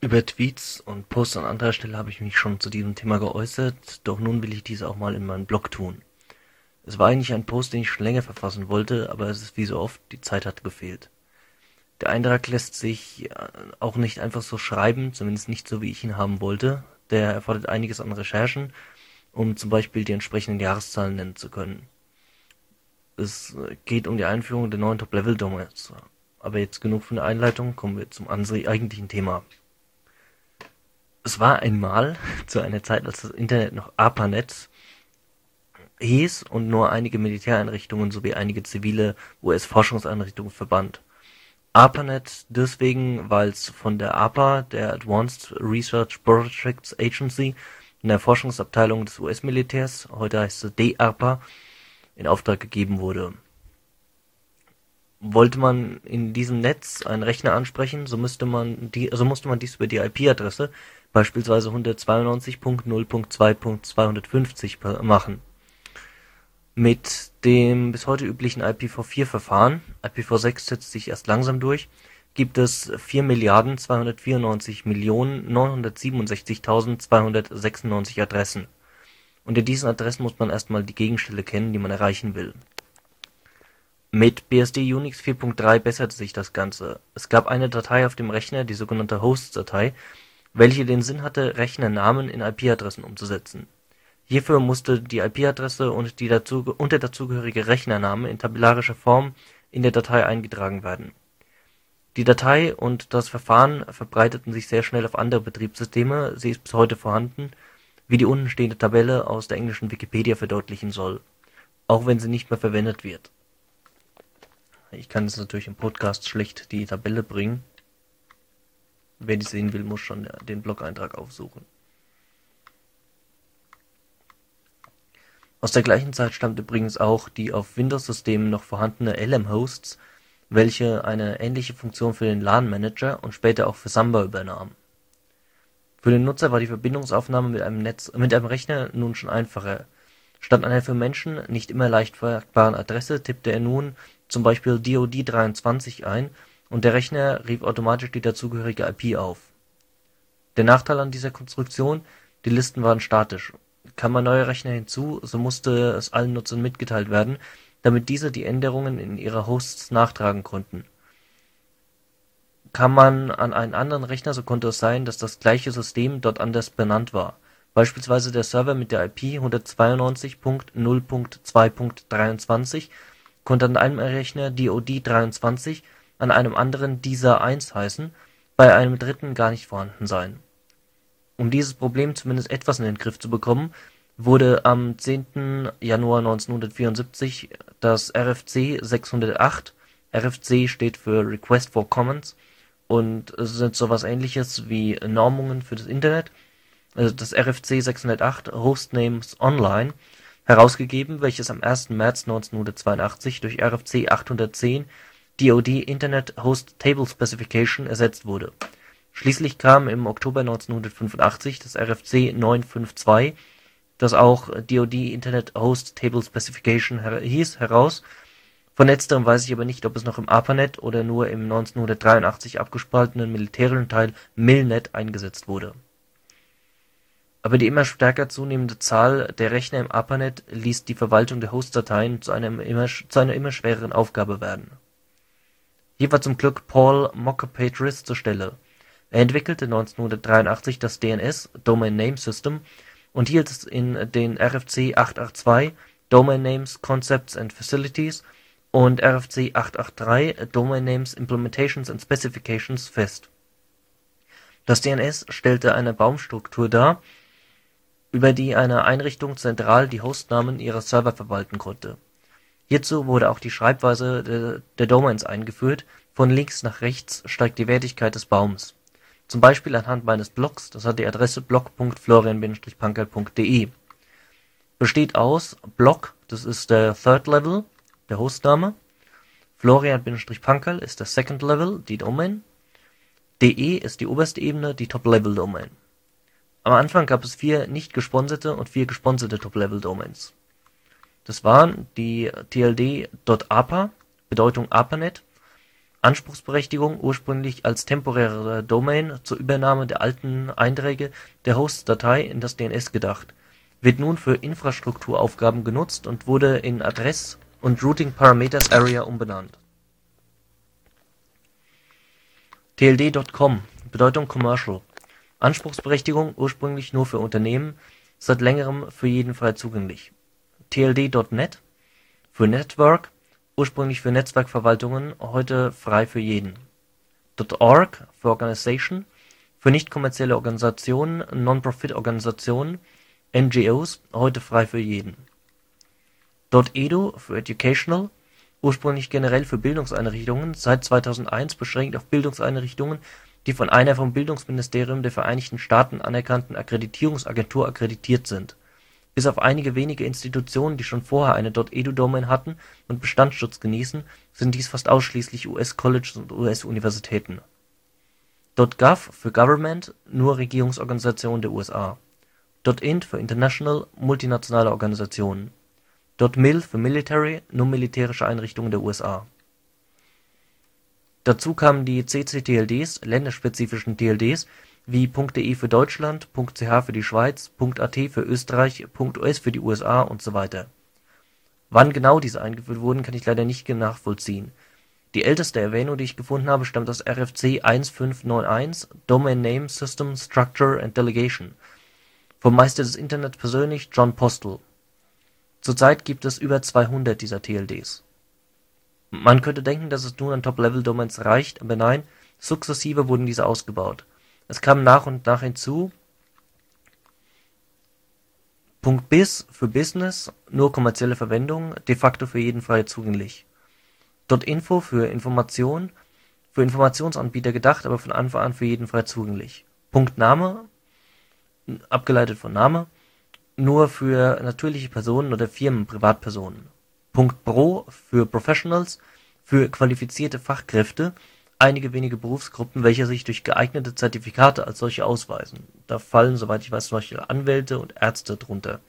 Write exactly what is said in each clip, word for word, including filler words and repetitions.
Über Tweets und Posts an anderer Stelle habe ich mich schon zu diesem Thema geäußert, doch nun will ich dies auch mal in meinem Blog tun. Es war eigentlich ein Post, den ich schon länger verfassen wollte, aber es ist wie so oft, die Zeit hat gefehlt. Der Eintrag lässt sich auch nicht einfach so schreiben, zumindest nicht so, wie ich ihn haben wollte. Der erfordert einiges an Recherchen, um zum Beispiel die entsprechenden Jahreszahlen nennen zu können. Es geht um die Einführung der neuen Top-Level-Domains. Aber jetzt genug von der Einleitung, kommen wir zum eigentlichen Thema. Es war einmal, zu einer Zeit, als das Internet noch ARPANET hieß und nur einige Militäreinrichtungen sowie einige zivile U S-Forschungseinrichtungen verband. ARPANET deswegen, weil es von der A R P A, der Advanced Research Projects Agency, in der Forschungsabteilung des U S-Militärs, heute heißt es D A R P A, in Auftrag gegeben wurde. Wollte man in diesem Netz einen Rechner ansprechen, so müsste man die, so musste man dies über die I P-Adresse, beispielsweise hundertzweiundneunzig Punkt null Punkt zwei Punkt zweihundertfünfzig machen. Mit dem bis heute üblichen I P v vier Verfahren, I P v sechs setzt sich erst langsam durch, gibt es vier Milliarden zweihundertvierundneunzig Millionen neunhundertsiebenundsechzigtausendzweihundertsechsundneunzig Adressen. Unter diesen Adressen muss man erstmal die Gegenstelle kennen, die man erreichen will. Mit B S D Unix vier Punkt drei besserte sich das Ganze. Es gab eine Datei auf dem Rechner, die sogenannte Hosts-Datei, welche den Sinn hatte, Rechnernamen in I P-Adressen umzusetzen. Hierfür musste die I P-Adresse und, die dazu, und der dazugehörige Rechnername in tabellarischer Form in der Datei eingetragen werden. Die Datei und das Verfahren verbreiteten sich sehr schnell auf andere Betriebssysteme, sie ist bis heute vorhanden, wie die untenstehende Tabelle aus der englischen Wikipedia verdeutlichen soll, auch wenn sie nicht mehr verwendet wird. Ich kann jetzt natürlich im Podcast schlecht die Tabelle bringen. Wer die sehen will, muss schon den Blog-Eintrag aufsuchen. Aus der gleichen Zeit stammt übrigens auch die auf Windows-Systemen noch vorhandene L M-Hosts, welche eine ähnliche Funktion für den LAN-Manager und später auch für Samba übernahm. Für den Nutzer war die Verbindungsaufnahme mit einem Netz, mit einem Rechner nun schon einfacher. Statt einer für Menschen nicht immer leicht vermerkbaren Adresse tippte er nun zum Beispiel D O D dreiundzwanzig ein und der Rechner rief automatisch die dazugehörige I P auf. Der Nachteil an dieser Konstruktion: Die Listen waren statisch. Kam ein neuer Rechner hinzu, so musste es allen Nutzern mitgeteilt werden, damit diese die Änderungen in ihre Hosts nachtragen konnten. Kam man an einen anderen Rechner, so konnte es sein, dass das gleiche System dort anders benannt war. Beispielsweise der Server mit der I P hundertzweiundneunzig Punkt null Punkt zwei Punkt dreiundzwanzig konnte an einem Rechner D O D dreiundzwanzig, an einem anderen D I S A eins heißen, bei einem dritten gar nicht vorhanden sein. Um dieses Problem zumindest etwas in den Griff zu bekommen, wurde am zehnten Januar neunzehnhundertvierundsiebzig das R F C sechshundertacht, R F C steht für Request for Commons und es sind sowas ähnliches wie Normungen für das Internet, also das R F C sechshundertacht Hostnames Online, herausgegeben, welches am ersten März neunzehnhundertzweiundachtzig durch R F C achthundertzehn D O D Internet Host Table Specification ersetzt wurde. Schließlich kam im Oktober neunzehnhundertfünfundachtzig das R F C neunhundertzweiundfünfzig, das auch D O D Internet Host Table Specification her hieß, heraus. Von letzterem weiß ich aber nicht, ob es noch im ARPANET oder nur im neunzehnhundertdreiundachtzig abgespaltenen militärischen Teil MILNET eingesetzt wurde. Aber die immer stärker zunehmende Zahl der Rechner im ARPANET ließ die Verwaltung der Hostdateien zu, einem immer, zu einer immer schwereren Aufgabe werden. Hier war zum Glück Paul Mockapetris zur Stelle. Er entwickelte neunzehnhundertdreiundachtzig das D N S Domain Name System und hielt es in den R F C achthundertzweiundachtzig Domain Names Concepts and Facilities und R F C achthundertdreiundachtzig Domain Names Implementations and Specifications fest. Das D N S stellte eine Baumstruktur dar, über die eine Einrichtung zentral die Hostnamen ihrer Server verwalten konnte. Hierzu wurde auch die Schreibweise de, der Domains eingeführt, von links nach rechts steigt die Wertigkeit des Baums. Zum Beispiel anhand meines Blogs, das hat die Adresse blog punkt florian Bindestrich pankerl punkt de. Besteht aus Blog, das ist der Third Level, der Hostname, Florian Bindestrich Pankerl ist der Second Level, die Domain, de ist die oberste Ebene, die Top-Level-Domain. Am Anfang gab es vier nicht gesponserte und vier gesponserte Top-Level-Domains. Das waren die T L D.A R P A, Bedeutung ARPANET, Anspruchsberechtigung ursprünglich als temporäre Domain zur Übernahme der alten Einträge der Host-Datei in das D N S gedacht, wird nun für Infrastrukturaufgaben genutzt und wurde in Address und Routing Parameters Area umbenannt. T L D Punkt com Bedeutung Commercial Anspruchsberechtigung ursprünglich nur für Unternehmen, seit längerem für jeden frei zugänglich. T L D Punkt net für Network ursprünglich für Netzwerkverwaltungen, heute frei für jeden. .org für Organization für nicht-kommerzielle Organisationen, Non-Profit-Organisationen, N G Os, heute frei für jeden. .edu für Educational ursprünglich generell für Bildungseinrichtungen, seit zweitausendeins beschränkt auf Bildungseinrichtungen, die von einer vom Bildungsministerium der Vereinigten Staaten anerkannten Akkreditierungsagentur akkreditiert sind. Bis auf einige wenige Institutionen, die schon vorher eine .edu-Domain hatten und Bestandsschutz genießen, sind dies fast ausschließlich U S-Colleges und U S-Universitäten. .gov für Government, nur Regierungsorganisationen der U S A. .int für International, multinationale Organisationen. .mil für Military, nur militärische Einrichtungen der U S A. Dazu kamen die C C T L Ds, länderspezifischen T L Ds, wie .de für Deutschland, .ch für die Schweiz, .at für Österreich, .us für die U S A und so weiter. Wann genau diese eingeführt wurden, kann ich leider nicht nachvollziehen. Die älteste Erwähnung, die ich gefunden habe, stammt aus R F C eins fünf neun eins, Domain Name System Structure and Delegation, vom Meister des Internet persönlich, John Postel. Zurzeit gibt es über zweihundert dieser T L Ds. Man könnte denken, dass es nun an Top-Level-Domains reicht, aber nein, sukzessive wurden diese ausgebaut. Es kam nach und nach hinzu .biz für Business, nur kommerzielle Verwendung, de facto für jeden frei zugänglich. .info für Information, für Informationsanbieter gedacht, aber von Anfang an für jeden frei zugänglich. .name, abgeleitet von Name, nur für natürliche Personen oder Firmen, Privatpersonen. .pro für Professionals, für qualifizierte Fachkräfte, einige wenige Berufsgruppen, welche sich durch geeignete Zertifikate als solche ausweisen. Da fallen, soweit ich weiß, zum Beispiel Anwälte und Ärzte drunter.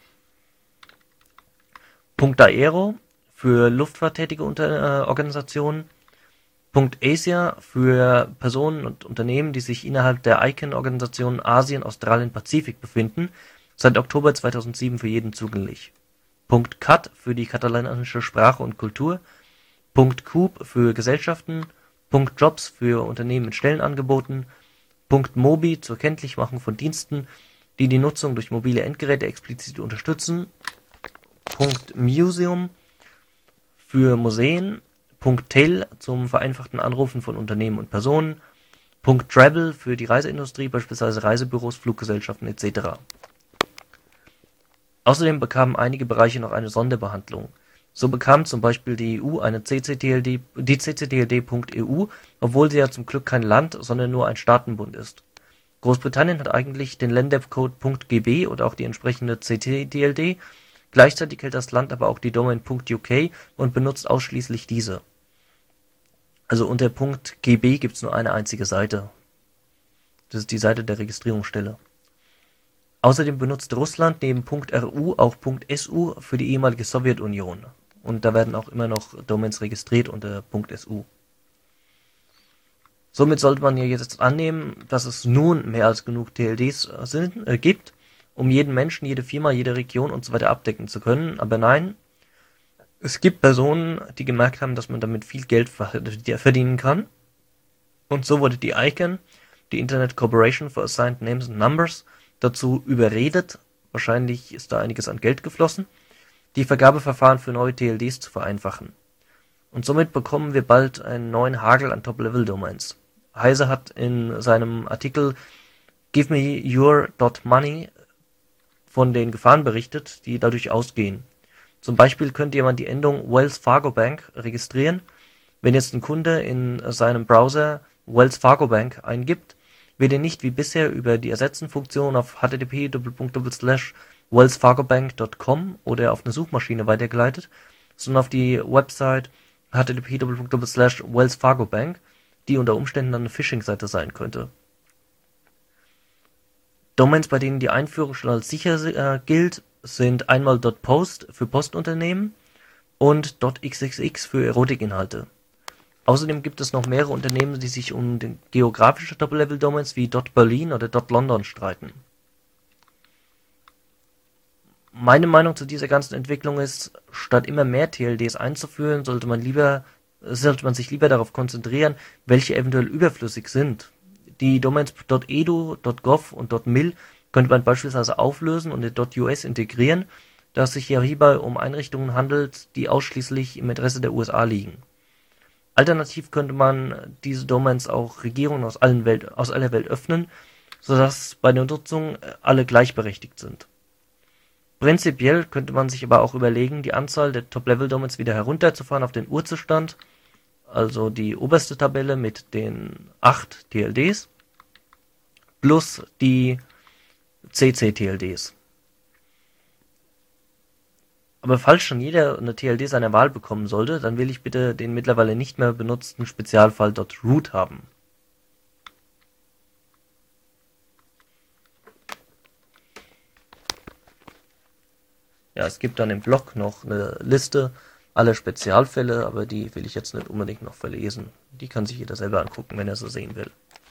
.aero für luftfahrttätige Unter- äh, Organisationen. .asia für Personen und Unternehmen, die sich innerhalb der I C A N-Organisation Asien, Australien, Pazifik befinden, seit Oktober zweitausendsieben für jeden zugänglich. .cat für die katalanische Sprache und Kultur. .coop für Gesellschaften. .jobs für Unternehmen mit Stellenangeboten. .mobi zur Kenntlichmachung von Diensten, die die Nutzung durch mobile Endgeräte explizit unterstützen. .museum für Museen. .tel zum vereinfachten Anrufen von Unternehmen und Personen. .travel für die Reiseindustrie, beispielsweise Reisebüros, Fluggesellschaften et cetera. Außerdem bekamen einige Bereiche noch eine Sonderbehandlung. So bekam zum Beispiel die E U eine C C T L D, die C C T L D Punkt E U, obwohl sie ja zum Glück kein Land, sondern nur ein Staatenbund ist. Großbritannien hat eigentlich den Ländercode .gb oder auch die entsprechende C C T L D, gleichzeitig hält das Land aber auch die Domain .uk und benutzt ausschließlich diese. Also unter .gb gibt es nur eine einzige Seite. Das ist die Seite der Registrierungsstelle. Außerdem benutzt Russland neben .ru auch .su für die ehemalige Sowjetunion. Und da werden auch immer noch Domains registriert unter .su. Somit sollte man ja jetzt annehmen, dass es nun mehr als genug T L Ds sind, äh, gibt, um jeden Menschen, jede Firma, jede Region und so weiter abdecken zu können. Aber nein, es gibt Personen, die gemerkt haben, dass man damit viel Geld verdienen kann. Und so wurde die I C A N, die Internet Corporation for Assigned Names and Numbers, dazu überredet, wahrscheinlich ist da einiges an Geld geflossen, die Vergabeverfahren für neue T L Ds zu vereinfachen. Und somit bekommen wir bald einen neuen Hagel an Top-Level-Domains. Heise hat in seinem Artikel Give me your .money von den Gefahren berichtet, die dadurch ausgehen. Zum Beispiel könnte jemand die Endung Wells Fargo Bank registrieren. Wenn jetzt ein Kunde in seinem Browser Wells Fargo Bank eingibt, wird er nicht wie bisher über die Ersetzen-Funktion auf h t t p slash wells fargo bank dot com oder auf eine Suchmaschine weitergeleitet, sondern auf die Website h t t p slash wells fargo bank, die unter Umständen dann eine Phishing-Seite sein könnte. Domains, bei denen die Einführung schon als sicher äh, gilt, sind einmal .post für Postunternehmen und .xxx für Erotikinhalte. Außerdem gibt es noch mehrere Unternehmen, die sich um den geografische Top-Level-Domains wie .berlin oder .london streiten. Meine Meinung zu dieser ganzen Entwicklung ist, statt immer mehr T L Ds einzuführen, sollte man lieber sollte man sich lieber darauf konzentrieren, welche eventuell überflüssig sind. Die Domains .edu, .gov und .mil könnte man beispielsweise auflösen und in .us integrieren, da es sich ja hierbei um Einrichtungen handelt, die ausschließlich im Interesse der U S A liegen. Alternativ könnte man diese Domains auch Regierungen aus, allen Welt, aus aller Welt öffnen, sodass bei der Nutzung alle gleichberechtigt sind. Prinzipiell könnte man sich aber auch überlegen, die Anzahl der Top-Level-Domains wieder herunterzufahren auf den Urzustand, also die oberste Tabelle mit den acht T L Ds plus die C C-T L Ds. Aber falls schon jeder eine T L D seiner Wahl bekommen sollte, dann will ich bitte den mittlerweile nicht mehr benutzten Spezialfall .root haben. Ja, es gibt dann im Blog noch eine Liste aller Spezialfälle, aber die will ich jetzt nicht unbedingt noch verlesen. Die kann sich jeder selber angucken, wenn er so sehen will.